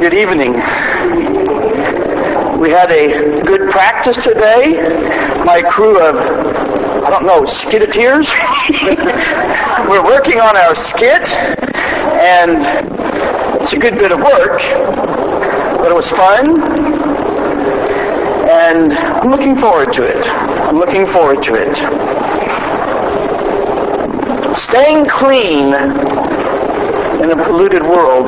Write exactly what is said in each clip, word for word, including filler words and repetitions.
good evening. We had a good practice today. My crew of, I don't know, skiteteers. We're working on our skit, and it's a good bit of work, but it was fun, and I'm looking forward to it. I'm looking forward to it. Staying clean in a polluted world.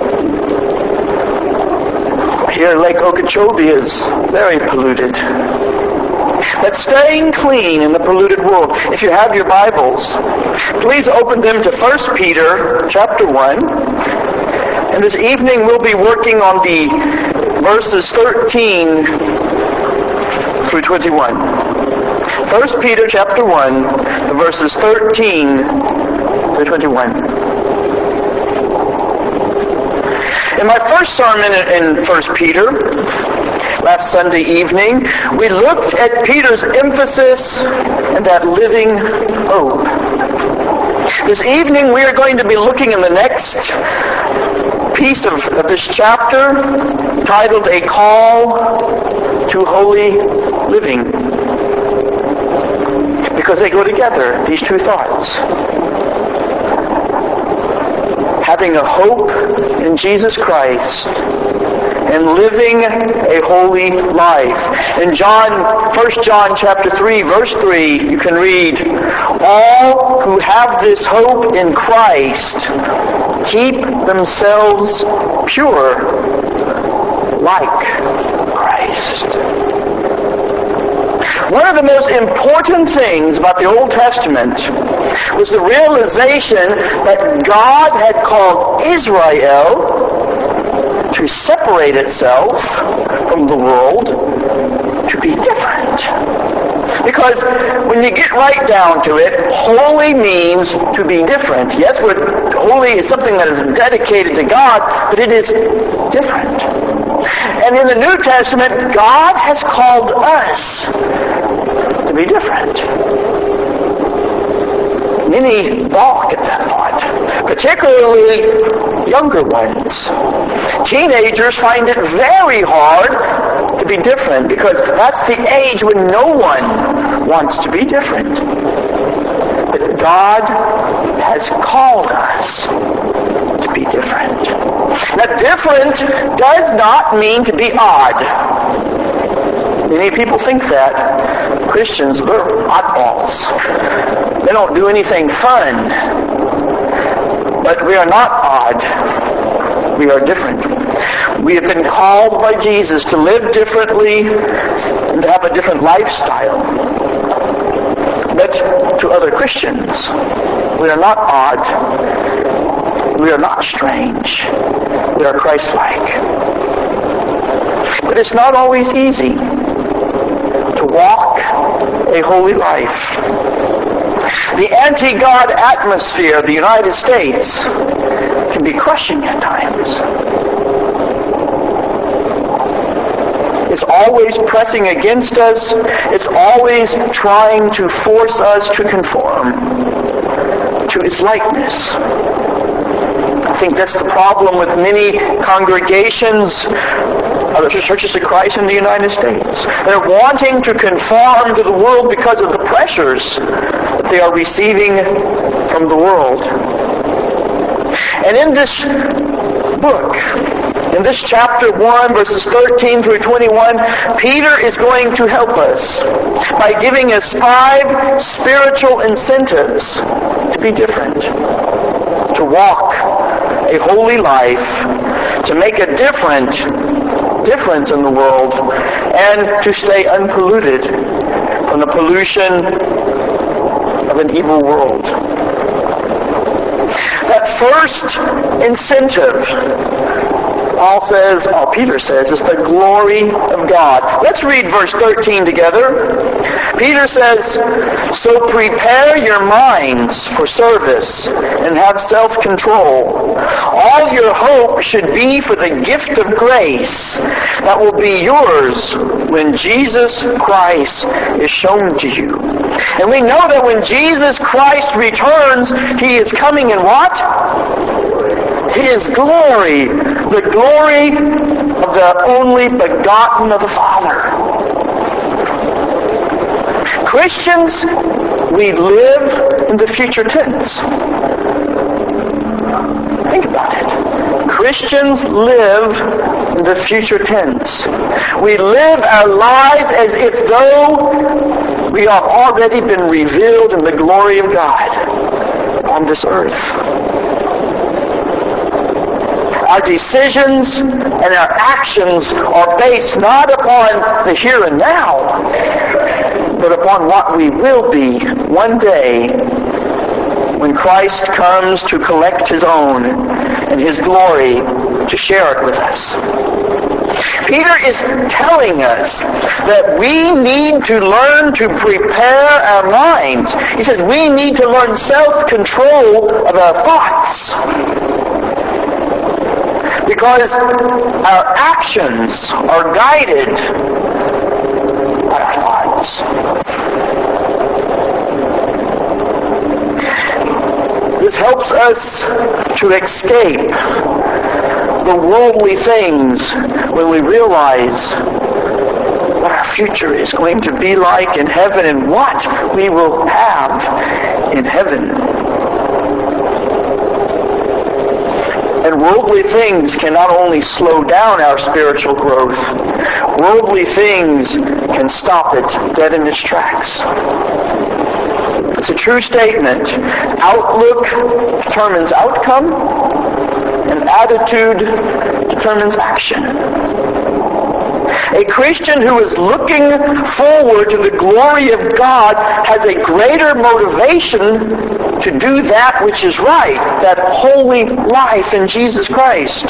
Here, Lake Okeechobee is very polluted. But staying clean in the polluted world. If you have your Bibles, please open them to First Peter chapter one. And this evening we'll be working on the verses thirteen through twenty-one. First Peter chapter one, the verses thirteen through twenty-one. In my first sermon in First Peter, last Sunday evening, we looked at Peter's emphasis and that living hope. This evening we are going to be looking in the next piece of, of this chapter, titled A Call to Holy Living. Because they go together, these two thoughts. Having a hope in Jesus Christ and living a holy life. In John, First John chapter three, verse three, you can read, all who have this hope in Christ keep themselves pure like Christ. One of the most important things about the Old Testament was the realization that God had called Israel to separate itself from the world, to be different. Because when you get right down to it, holy means to be different. Yes, we're, holy is something that is dedicated to God, but it is different. And in the New Testament, God has called us to be different. Many balk at that thought, particularly younger ones. Teenagers find it very hard to be different because that's the age when no one wants to be different. But God has called us to be different. Now, different does not mean to be odd. Many people think that. Christians, they're oddballs. They don't do anything fun. But we are not odd. We are different. We have been called by Jesus to live differently and to have a different lifestyle. But to other Christians, we are not odd. We are not strange. We are Christ-like. But it's not always easy to walk a holy life. The anti-God atmosphere of the United States can be crushing at times. It's always pressing against us. It's always trying to force us to conform to its likeness. I think that's the problem with many congregations of the Churches of Christ in the United States. They're wanting to conform to the world because of the pressures that they are receiving from the world. And in this book, in this chapter one, verses thirteen through twenty-one, Peter is going to help us by giving us five spiritual incentives to be different, to walk a holy life, to make a different difference in the world, and to stay unpolluted from the pollution of an evil world. That first incentive, Paul says, or Peter says, is the glory of God. Let's read verse thirteen together. Peter says, so prepare your minds for service and have self-control. All your hope should be for the gift of grace that will be yours when Jesus Christ is shown to you. And we know that when Jesus Christ returns, He is coming in what? His glory, the glory of the only begotten of the Father. Christians, we live in the future tense. Think about it. Christians live in the future tense. We live our lives as if though we have already been revealed in the glory of God on this earth. Our decisions and our actions are based not upon the here and now, but upon what we will be one day when Christ comes to collect His own and His glory to share it with us. Peter is telling us that we need to learn to prepare our minds. He says we need to learn self-control of our thoughts, because our actions are guided by our thoughts. This helps us to escape the worldly things when we realize what our future is going to be like in heaven and what we will have in heaven. And worldly things can not only slow down our spiritual growth, worldly things can stop it dead in its tracks. It's a true statement. Outlook determines outcome, and attitude determines action. A Christian who is looking forward to the glory of God has a greater motivation to do that which is right, that holy life in Jesus Christ.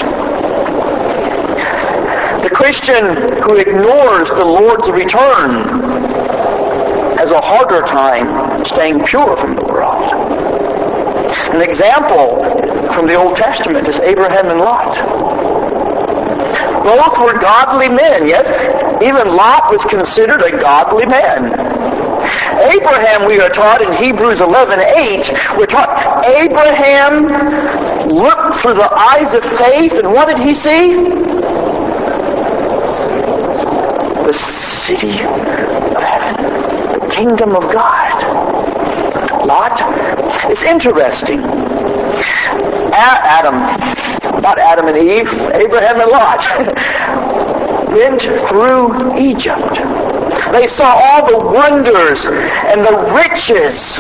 The Christian who ignores the Lord's return has a harder time staying pure from the world. An example from the Old Testament is Abraham and Lot. Both were godly men, yes? Even Lot was considered a godly man. Abraham, we are taught in Hebrews eleven eight, we're taught Abraham looked through the eyes of faith, and what did he see? The city of heaven, the kingdom of God. Lot? It's interesting. Adam, not Adam and Eve, Abraham and Lot, went through Egypt. They saw all the wonders and the riches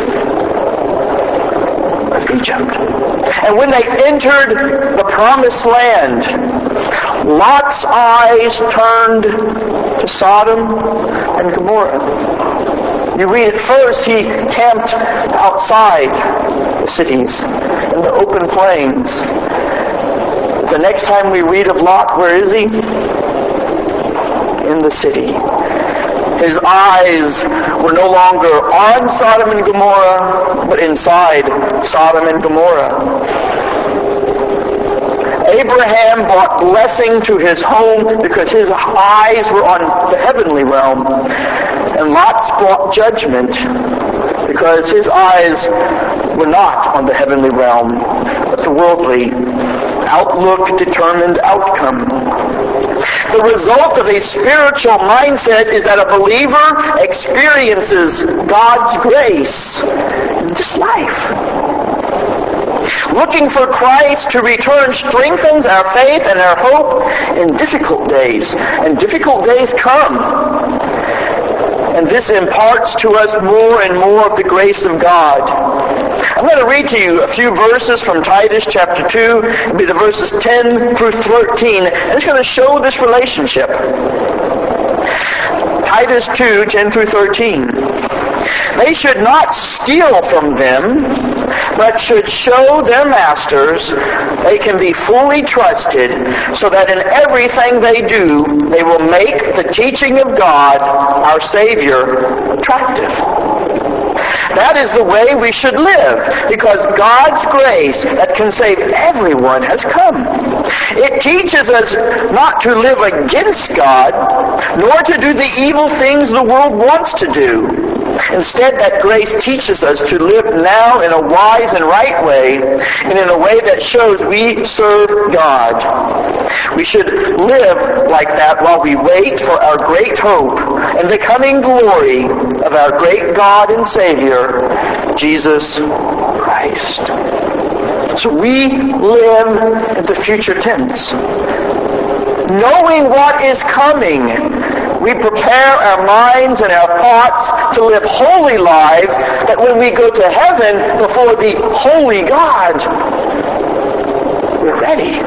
of Egypt. And when they entered the promised land, Lot's eyes turned to Sodom and Gomorrah. You read it first, he camped outside the cities, in the open plains. The next time we read of Lot, where is he? In the city. His eyes were no longer on Sodom and Gomorrah, but inside Sodom and Gomorrah. Abraham brought blessing to his home because his eyes were on the heavenly realm. And Lot brought judgment because his eyes were not on the heavenly realm, but the worldly. Outlook determined outcome. The result of a spiritual mindset is that a believer experiences God's grace in this life. Looking for Christ to return strengthens our faith and our hope in difficult days. And difficult days come. And this imparts to us more and more of the grace of God. I'm going to read to you a few verses from Titus chapter two. It'll be the verses ten through thirteen. And it's going to show this relationship. Titus two, ten through thirteen. They should not steal from them, but should show their masters they can be fully trusted, so that in everything they do, they will make the teaching of God, our Savior, attractive. That is the way we should live, because God's grace that can save everyone has come. It teaches us not to live against God, nor to do the evil things the world wants to do, Instead, that grace teaches us to live now in a wise and right way, and in a way that shows we serve God. We should live like that while we wait for our great hope and the coming glory of our great God and Savior, Jesus Christ. So we live in the future tense. Knowing what is coming, we prepare our minds and our thoughts to live holy lives that when we go to heaven before the holy God, we're ready.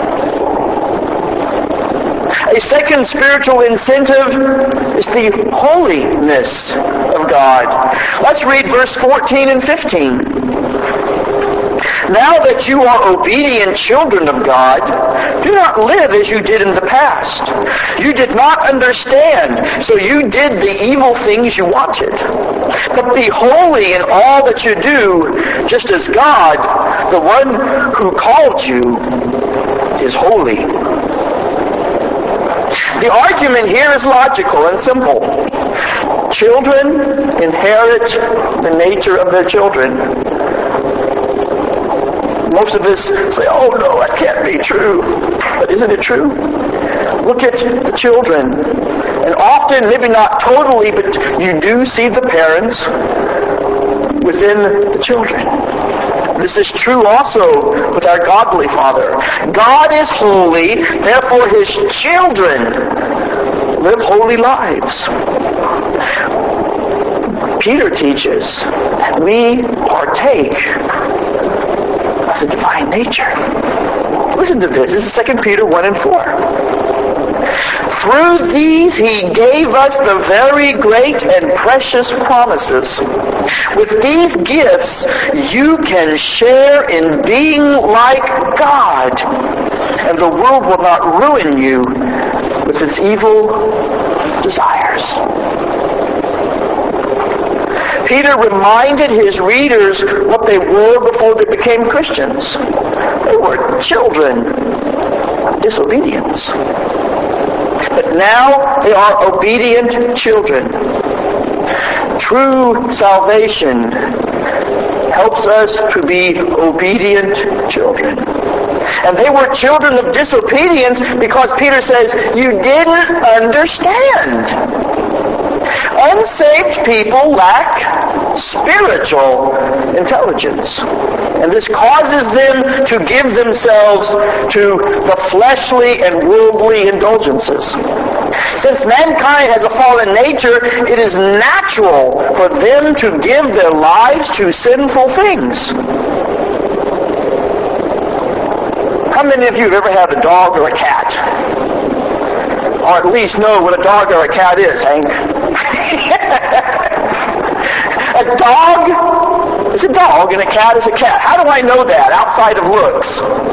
A second spiritual incentive is the holiness of God. Let's read verse fourteen and fifteen. Now that you are obedient children of God, do not live as you did in the past. You did not understand, so you did the evil things you wanted. But be holy in all that you do, just as God, the one who called you, is holy. The argument here is logical and simple. Children inherit the nature of their children. Most of us say, oh no, that can't be true. But isn't it true? Look at the children. And often, maybe not totally, but you do see the parents within the children. This is true also with our godly Father. God is holy, therefore His children live holy lives. Peter teaches that we partake the divine nature. Listen to this. This is Second Peter one and four. Through these He gave us the very great and precious promises. With these gifts you can share in being like God, and the world will not ruin you with its evil desires. Peter reminded his readers what they were before they became Christians. They were children of disobedience. But now they are obedient children. True salvation helps us to be obedient children. And they were children of disobedience because Peter says, you didn't understand. Unsaved people lack spiritual intelligence. And this causes them to give themselves to the fleshly and worldly indulgences. Since mankind has a fallen nature, it is natural for them to give their lives to sinful things. How many of you have ever had a dog or a cat? Or at least know what a dog or a cat is, Hank? A dog is a dog and a cat is a cat. How do I know that outside of looks?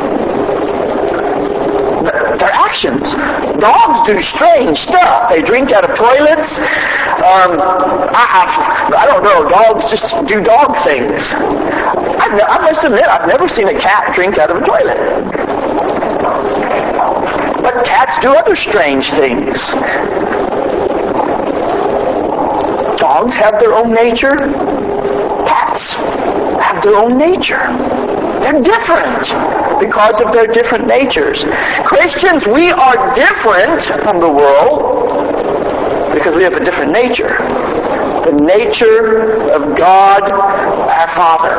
Their actions. Dogs do strange stuff. They drink out of toilets. Um, I, I, I don't know. Dogs just do dog things. I, I must admit, I've never seen a cat drink out of a toilet. But cats do other strange things. Dogs have their own nature. Cats have their own nature. They're different because of their different natures. Christians, we are different from the world because we have a different nature. The nature of God, our Father.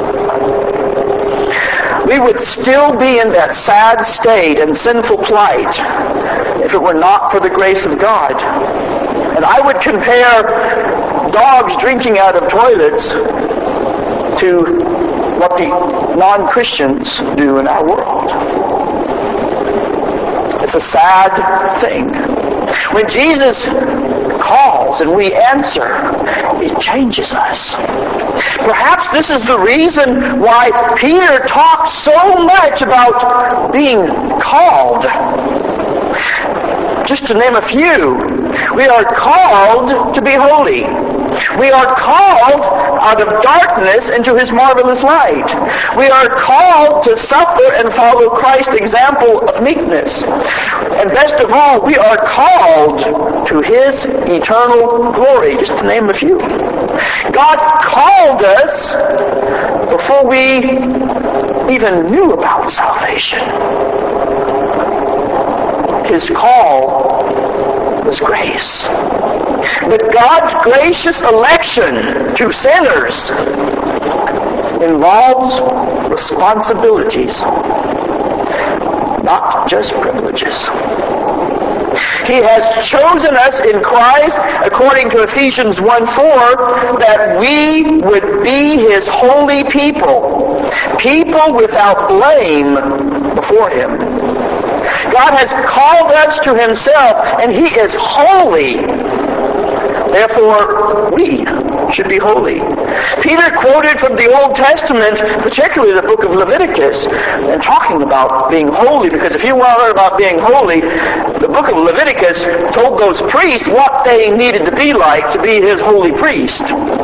We would still be in that sad state and sinful plight if it were not for the grace of God. And I would compare dogs drinking out of toilets to what the non-Christians do in our world. It's a sad thing. When Jesus calls and we answer, it changes us. Perhaps this is the reason why Peter talks so much about being called. Just to name a few, we are called to be holy. We are called out of darkness into His marvelous light. We are called to suffer and follow Christ's example of meekness. And best of all, we are called to His eternal glory, just to name a few. God called us before we even knew about salvation. His call was grace. But God's gracious election to sinners involves responsibilities, not just privileges. He has chosen us in Christ, according to Ephesians one four, that we would be His holy people, people without blame before Him. God has called us to Himself, and He is holy. Therefore, we should be holy. Peter quoted from the Old Testament, particularly the book of Leviticus, and talking about being holy, because if you want to learn about being holy, the book of Leviticus told those priests what they needed to be like to be His holy priest.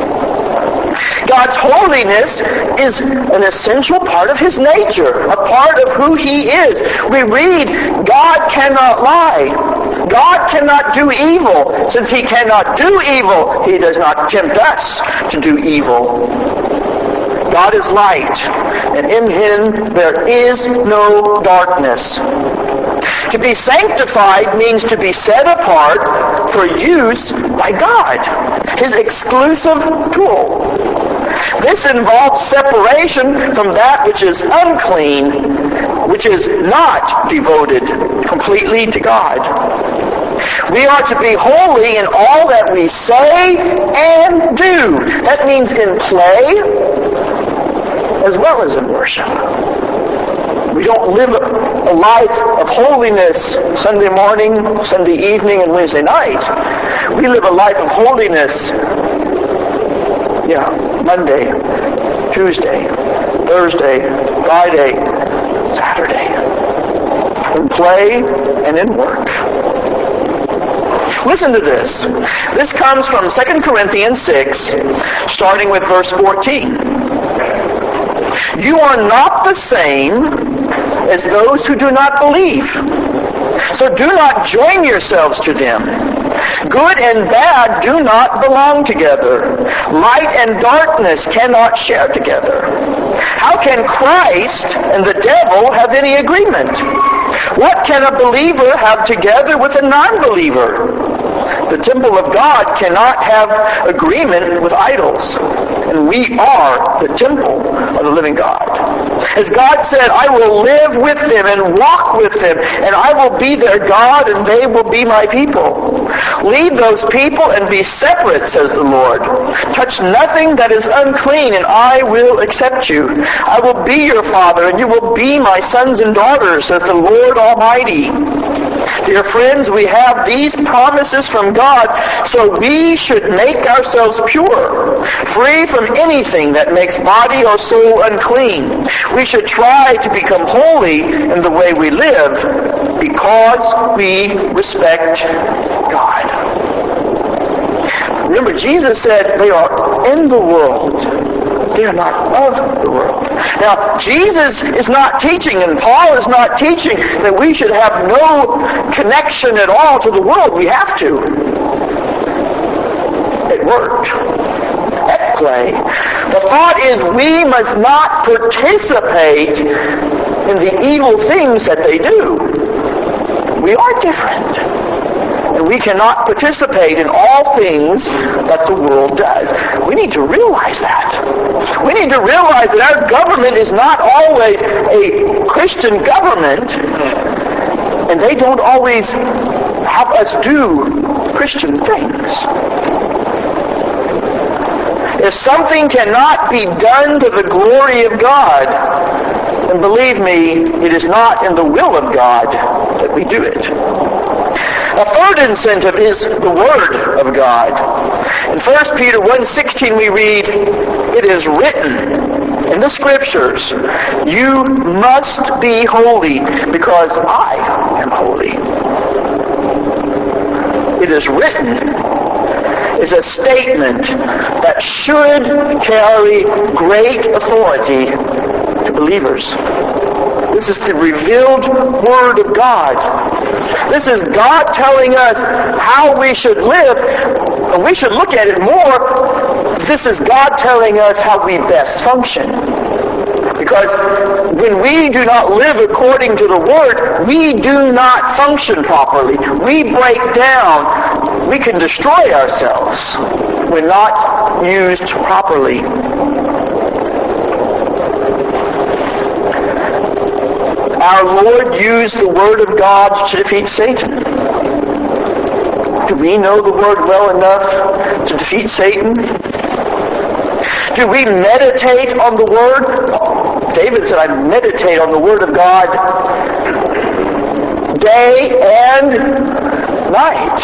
God's holiness is an essential part of His nature, a part of who He is. We read, God cannot lie. God cannot do evil. Since He cannot do evil, He does not tempt us to do evil. God is light, and in Him there is no darkness. To be sanctified means to be set apart for use by God, His exclusive tool. This involves separation from that which is unclean, which is not devoted completely to God. We are to be holy in all that we say and do. That means in play as well as in worship. We don't live a life of holiness Sunday morning, Sunday evening, and Wednesday night. We live a life of holiness, yeah, Monday, Tuesday, Thursday, Friday, Saturday. In play and in work. Listen to this. This comes from Second Corinthians six, starting with verse fourteen. You are not the same as those who do not believe. So do not join yourselves to them. Good and bad do not belong together. Light and darkness cannot share together. How can Christ and the devil have any agreement? What can a believer have together with a non-believer? The temple of God cannot have agreement with idols. And we are the temple of the living God. As God said, I will live with them and walk with them, and I will be their God, and they will be my people. Leave those people and be separate, says the Lord. Touch nothing that is unclean, and I will accept you. I will be your Father, and you will be my sons and daughters, says the Lord Almighty. Dear friends, we have these promises from God, so we should make ourselves pure, free from anything that makes body or soul unclean. We should try to become holy in the way we live, because we respect God. Remember, Jesus said they are in the world. They are not of the world. Now, Jesus is not teaching, and Paul is not teaching, that we should have no connection at all to the world. We have to. At work. At play. The thought is we must not participate in the evil things that they do. We are different. And we cannot participate in all things that the world does. We need to realize that. We need to realize that our government is not always a Christian government, and they don't always help us do Christian things. If something cannot be done to the glory of God, then believe me, it is not in the will of God that we do it. A third incentive is the Word of God. In First Peter one sixteen we read, it is written in the Scriptures, you must be holy because I am holy. It is written. is a statement that should carry great authority to believers. This is the revealed Word of God. This is God telling us how we should live, and we should look at it more. This is God telling us how we best function. Because when we do not live according to the Word, we do not function properly. We break down. We can destroy ourselves when not used properly. Our Lord used the Word of God to defeat Satan. Do we know the Word well enough to defeat Satan? Do we meditate on the Word? David said, I meditate on the Word of God day and night.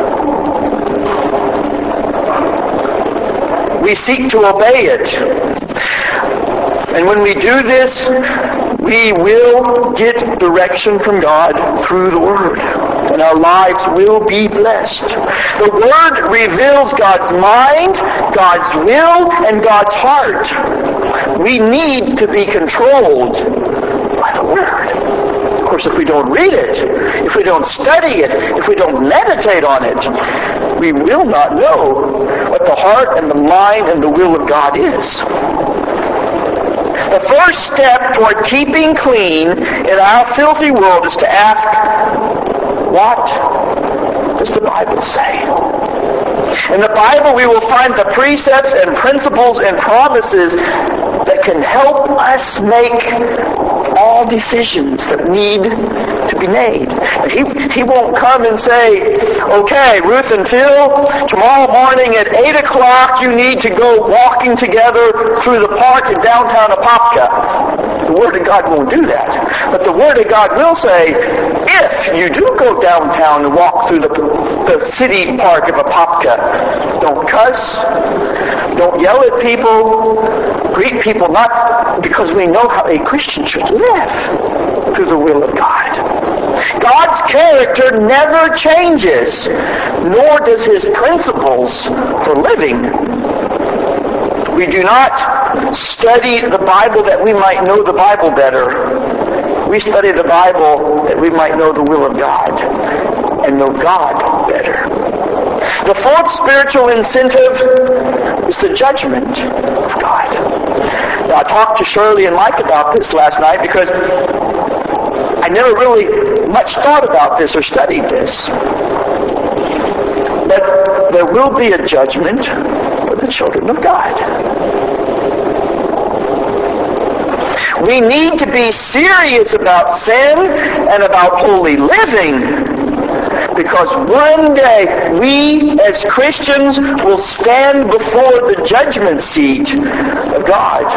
We seek to obey it. And when we do this, we will get direction from God through the Word. And our lives will be blessed. The Word reveals God's mind, God's will, and God's heart. We need to be controlled by the Word. Of course, if we don't read it, if we don't study it, if we don't meditate on it, we will not know what the heart and the mind and the will of God is. The first step toward keeping clean in our filthy world is to ask, what does the Bible say? In the Bible we will find the precepts and principles and promises that can help us make all decisions that need to be made. He, he won't come and say, okay, Ruth and Phil, tomorrow morning at eight o'clock you need to go walking together through the park in downtown Apopka. The Word of God won't do that. But the Word of God will say, if you do go downtown and walk through the, the city park of Apopka, don't cuss, don't yell at people, greet people not because we know how a Christian should live through the will of God. God's character never changes, nor does His principles for living. We do not study the Bible that we might know the Bible better. We study the Bible that we might know the will of God and know God better. The fourth spiritual incentive is the judgment of God. Now, I talked to Shirley and Mike about this last night because I never really much thought about this or studied this. But there will be a judgment for the children of God. We need to be serious about sin and about holy living, because one day we as Christians will stand before the judgment seat of God.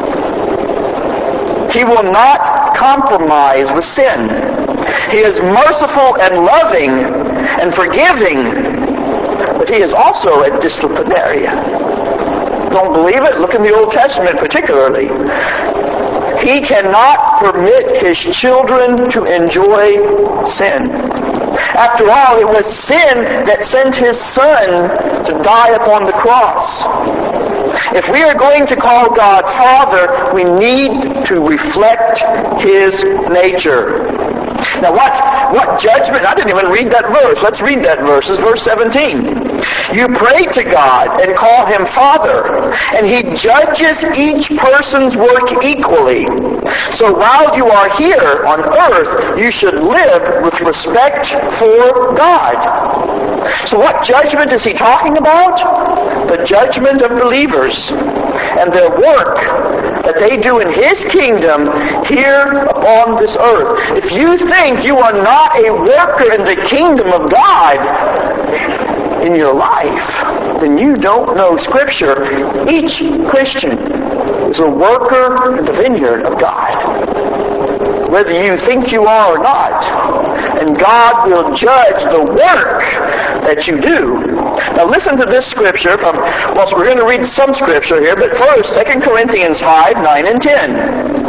He will not compromise with sin. He is merciful and loving and forgiving, but He is also a disciplinarian. Don't believe it? Look in the Old Testament particularly. He cannot permit His children to enjoy sin. After all, it was sin that sent His Son to die upon the cross. If we are going to call God Father, we need to reflect His nature. Now watch, what judgment? I didn't even read that verse. Let's read that verse. It's verse seventeen. You pray to God and call Him Father, and He judges each person's work equally. So while you are here on earth, you should live with respect for God. So what judgment is He talking about? The judgment of believers and their work that they do in His kingdom here upon this earth. If you think you are not a worker in the kingdom of God in your life, then you don't know Scripture. Each Christian is a worker in the vineyard of God, whether you think you are or not. And God will judge the work that you do. Now listen to this Scripture from, well, we're going to read some Scripture here, but first, Second Corinthians five, nine, and ten.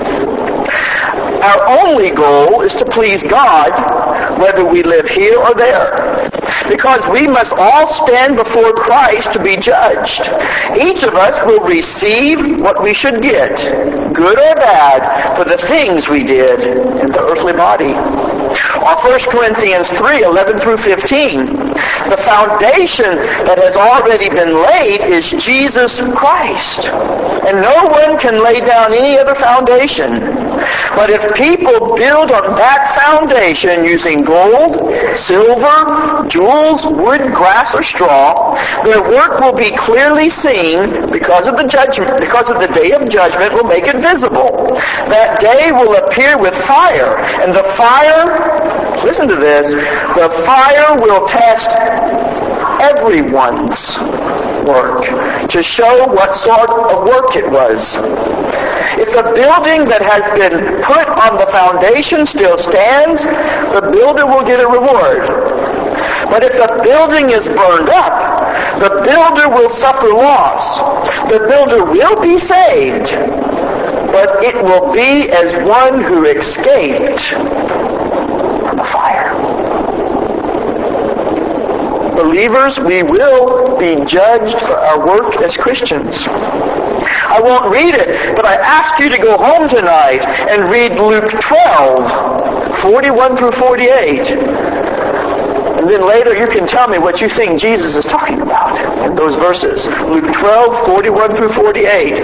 Our only goal is to please God, whether we live here or there. because we must all stand before Christ to be judged. Each of us will receive what we should get, good or bad, for the things we did in the earthly body. Or First Corinthians three, eleven through fifteen. The foundation that has already been laid is Jesus Christ. And no one can lay down any other foundation. But if people build on that foundation using gold, silver, jewels, wood, grass, or straw, their work will be clearly seen because of the judgment, because of the day of judgment will make it visible. That day will appear with fire, and the fire, listen to this, the fire will test everyone's work to show what sort of work it was. If the building that has been put on the foundation still stands, the builder will get a reward. But if the building is burned up, the builder will suffer loss. The builder will be saved, but it will be as one who escaped from the fire. Believers, we will be judged for our work as Christians. I won't read it, but I ask you to go home tonight and read Luke twelve, forty-one through forty-eight. And then later you can tell me what you think Jesus is talking about in those verses. Luke twelve, forty-one through forty-eight.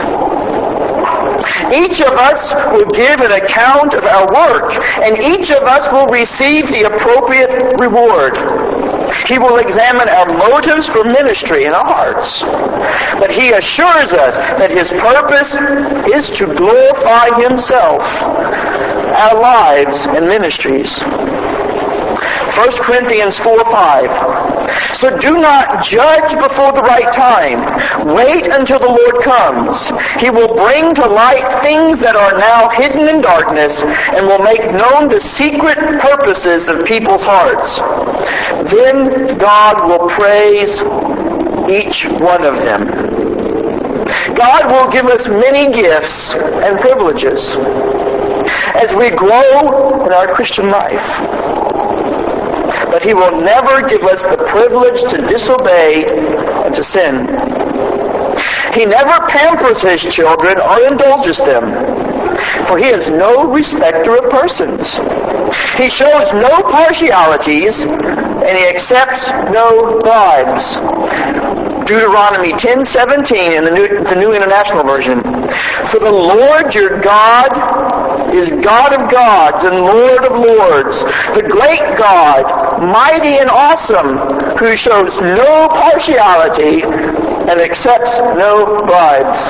Each of us will give an account of our work, and each of us will receive the appropriate reward. He will examine our motives for ministry in our hearts. But He assures us that His purpose is to glorify Himself, our lives and ministries. First Corinthians four five. So do not judge before the right time. Wait until the Lord comes. He will bring to light things that are now hidden in darkness and will make known the secret purposes of people's hearts. Then God will praise each one of them. God will give us many gifts and privileges as we grow in our Christian life. But He will never give us the privilege to disobey and to sin. He never pampers His children or indulges them, for He is no respecter of persons. He shows no partialities, and He accepts no bribes. Deuteronomy ten seventeen in the New, the New International Version. For the Lord your God is God of gods and Lord of lords, the great God, mighty and awesome, who shows no partiality and accepts no bribes.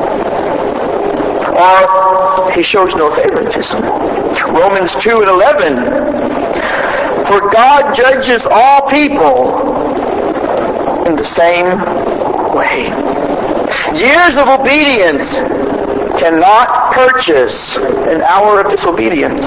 Or He shows no favoritism. Romans two and eleven. For God judges all people in the same way. Years of obedience cannot purchase an hour of disobedience.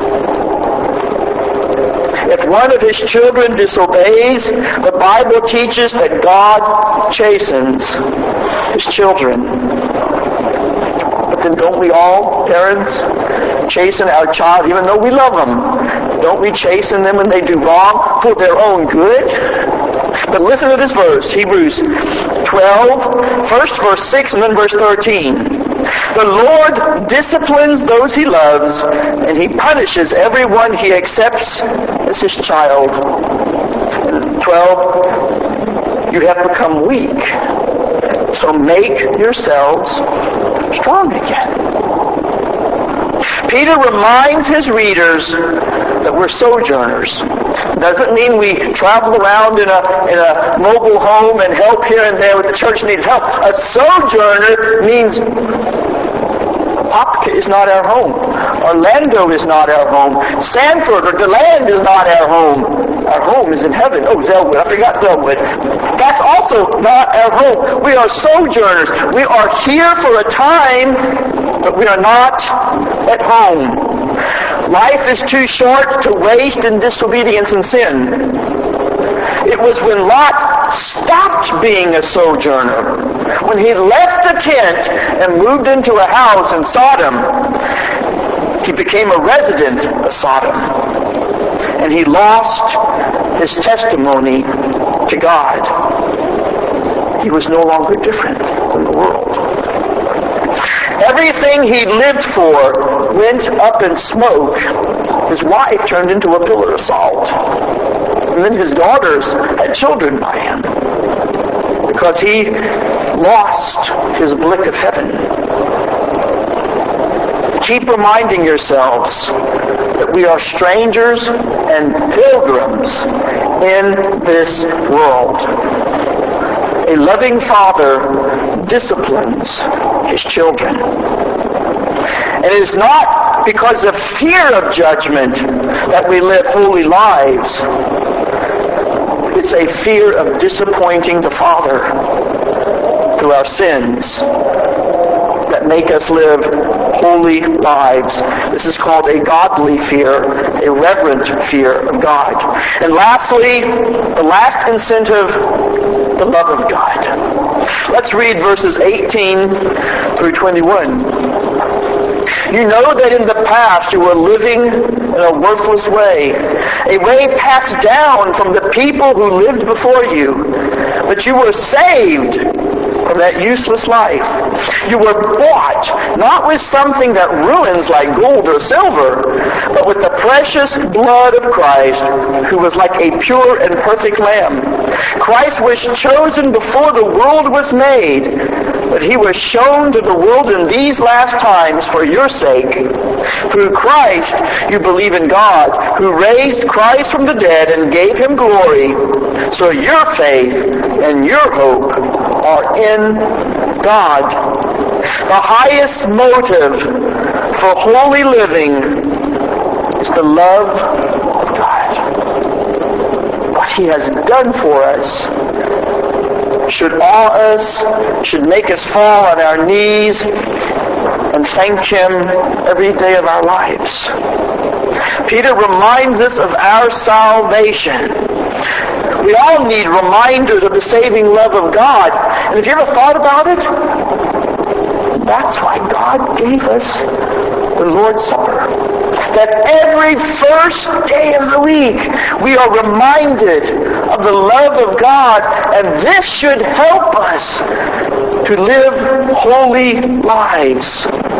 If one of His children disobeys, the Bible teaches that God chastens His children. But then don't we all, parents, chasten our child even though we love them? Don't we chasten them when they do wrong for their own good? But listen to this verse, Hebrews twelve, first verse six and then verse thirteen. The Lord disciplines those He loves, and He punishes everyone He accepts as His child. And twelve, you have become weak, so make yourselves strong again. Peter reminds his readers that we're sojourners. Doesn't mean we travel around in a in a mobile home and help here and there when the church needs help. A sojourner means Apopka is not our home. Orlando is not our home. Sanford or DeLand is not our home. Our home is in heaven. Oh, Zellwood. I forgot Zellwood. That's also not our home. We are sojourners. We are here for a time, but we are not at home. Life is too short to waste in disobedience and sin. It was when Lot stopped being a sojourner, when he left the tent and moved into a house in Sodom, he became a resident of Sodom. And he lost his testimony to God. He was no longer different from the world. Everything he lived for went up in smoke. His wife turned into a pillar of salt. And then his daughters had children by him, because he lost his blick of heaven. Keep reminding yourselves that we are strangers and pilgrims in this world. A loving father disciplines his children. And it is not because of fear of judgment that we live holy lives. It's a fear of disappointing the Father through our sins that make us live holy lives. This is called a godly fear, a reverent fear of God. And lastly, the last incentive, the love of God. Let's read verses eighteen through twenty-one. You know that in the past you were living in a worthless way, a way passed down from the people who lived before you. But you were saved from that useless life. You were bought, not with something that ruins like gold or silver, but with the precious blood of Christ, who was like a pure and perfect lamb. Christ was chosen before the world was made, but he was shown to the world in these last times for your sake. Through Christ you believe in God, who raised Christ from the dead and gave him glory. So your faith and your hope are in God. The highest motive for holy living is the love of God. What he has done for us should awe us, should make us fall on our knees and thank him every day of our lives. Peter reminds us of our salvation. We all need reminders of the saving love of God. And have you ever thought about it? That's why God gave us the Lord's Supper. That every first day of the week we are reminded of the love of God, and this should help us to live holy lives.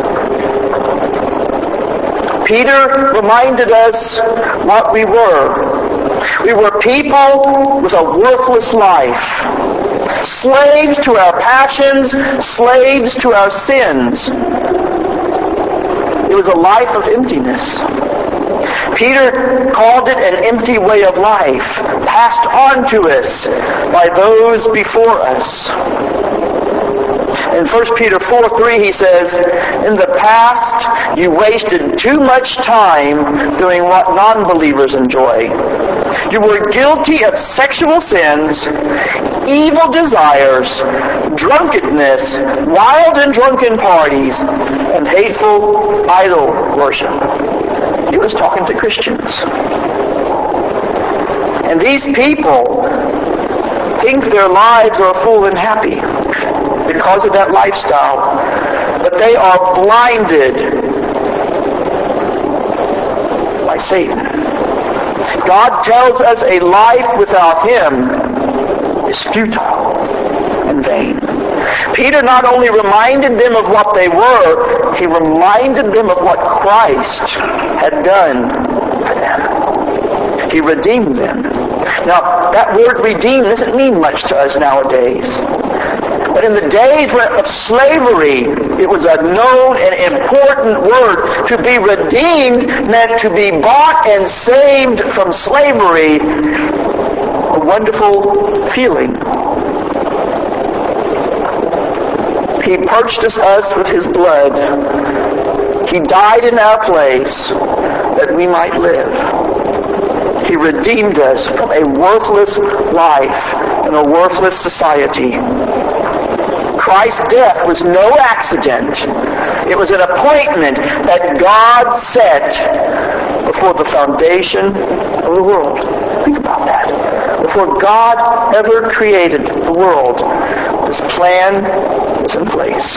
Peter reminded us what we were. We were people with a worthless life, slaves to our passions, slaves to our sins. It was a life of emptiness. Peter called it an empty way of life, passed on to us by those before us. In First Peter four three he says, in the past you wasted too much time doing what non-believers enjoy. You were guilty of sexual sins, evil desires, drunkenness, wild and drunken parties, and hateful idol worship. He was talking to Christians. And these people think their lives are full and happy because of that lifestyle. But they are blinded by Satan. God tells us a life without him is futile and vain. Peter not only reminded them of what they were, he reminded them of what Christ had done for them. He redeemed them. Now, that word redeem doesn't mean much to us nowadays. But in the days of slavery, it was a known and important word. To be redeemed meant to be bought and saved from slavery. A wonderful feeling. He purchased us with his blood. He died in our place that we might live. He redeemed us from a worthless life and a worthless society. Christ's death was no accident. It was an appointment that God set before the foundation of the world. Think about that. Before God ever created the world, this plan was in place.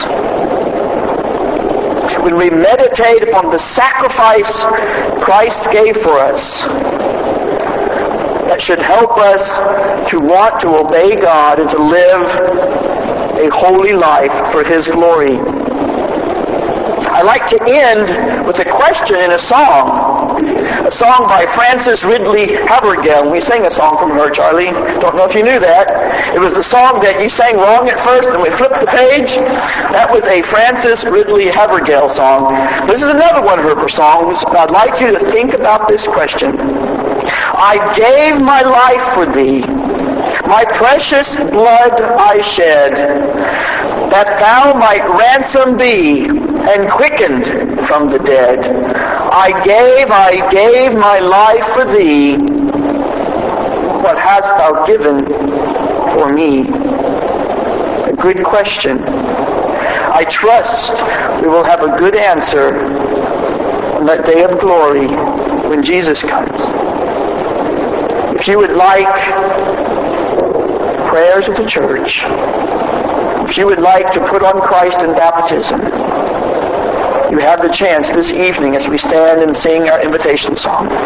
When we meditate upon the sacrifice Christ gave for us, that that should help us to want to obey God and to live a holy life for His glory. I like to end with a question in a song. A song by Frances Ridley Havergal. We sang a song from her, Charlie. Don't know if you knew that. It was the song that you sang wrong at first and we flipped the page. That was a Frances Ridley Havergal song. This is another one of her songs. I'd like you to think about this question. I gave my life for thee. My precious blood I shed, that thou might ransom thee and quickened from the dead. I gave, I gave my life for thee. What hast thou given for me? A good question. I trust we will have a good answer on that day of glory when Jesus comes. If you would like prayers of the church, if you would like to put on Christ in baptism, you have the chance this evening as we stand and sing our invitation song.